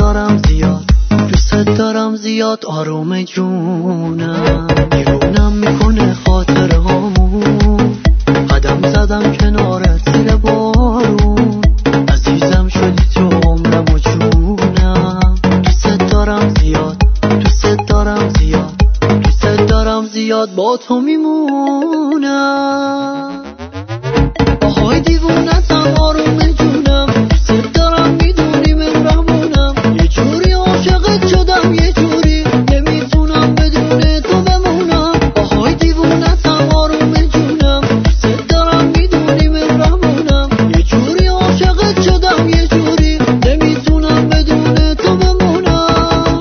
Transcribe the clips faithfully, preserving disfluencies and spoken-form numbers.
دارم زیاد، دوست دارم زیاد آروم جونم. دیوونم میکنه خاطره هامون، قدم زدم کنارت زیر بارون. عزیزم شدی تو عمرم و جونم. دوست دارم زیاد، دوست دارم زیاد، دوست دارم زیاد با تو میمونم. آهای دیوونتم آروم جونم، دوست دارم میدونی مهربونم. یه جوری عاشقت شدم یه جوری نمیتونم بدون تو بمونم. آهای دیوونتم آروم جونم، دوست دارم میدونی مهربونم. یه جوری عاشقت شدم یه جوری نمیتونم بدون تو بمونم.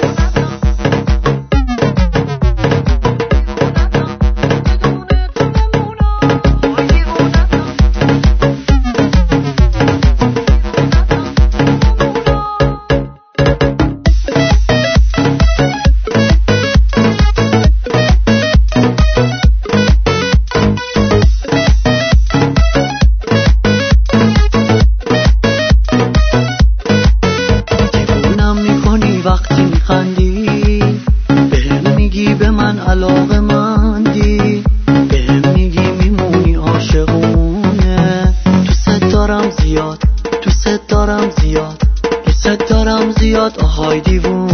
وقتی میخندی بهم میگی به من علاقه مندی، بهم میگی میمونی عاشقونه. دوست دارم زیاد، دوست دارم زیاد، دوست دارم زیاد آهای دیوونه.